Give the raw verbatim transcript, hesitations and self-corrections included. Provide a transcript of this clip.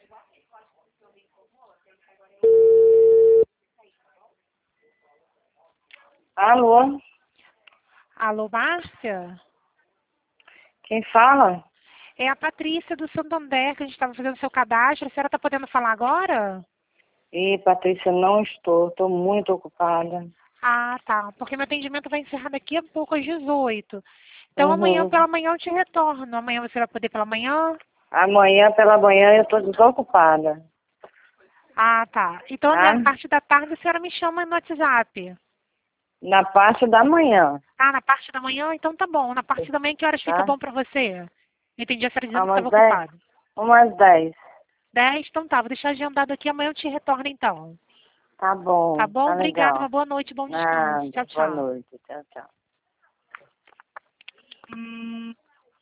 Alô? Alô, Márcia? Quem fala? É a Patrícia do Santander, que a gente estava fazendo seu cadastro. A senhora está podendo falar agora? Ih, Patrícia, não estou. Estou muito ocupada. Ah, tá. Porque meu atendimento vai encerrar daqui a pouco, às dezoito. Então, amanhã Uhum. pela manhã eu te retorno. Amanhã você vai poder pela manhã? Amanhã pela manhã eu estou desocupada. Ah, tá. Então, Tá? na parte da tarde, a senhora me chama no WhatsApp. Na parte da manhã, Ah, na parte da manhã? Então tá bom. Na parte da manhã, que horas fica tá? bom pra você? Entendi a senhora Ah, dizendo que umas estava dez? ocupada. Umas dez. Dez? Então tá. Vou deixar agendado aqui. Amanhã eu te retorno, então. Tá Tá bom, bom? tá Obrigada. Uma legal. boa noite. Bom descanso. Nada. Tchau, Boa tchau. noite. Tchau, tchau.